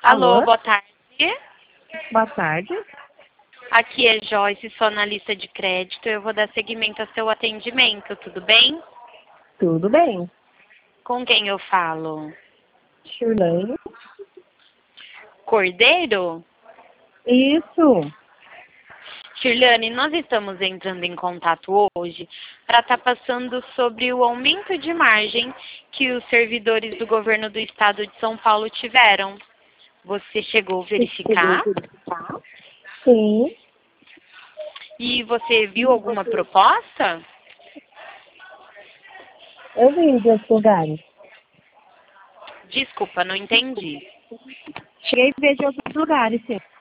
Alô, Alô? boa tarde. Boa tarde. Aqui é Joyce, sou analista de crédito. Eu vou dar seguimento ao seu atendimento, tudo bem? Tudo bem? Com quem eu falo? Shirley? Cordeiro? Isso. Shirlane, nós estamos entrando em contato hoje para estar passando sobre o aumento de margem que os servidores do governo do estado de São Paulo tiveram. Você chegou a verificar? Sim. E você viu alguma proposta? Eu vim de outros lugares. Desculpa, não entendi. Cheguei a ver de outros lugares, sim.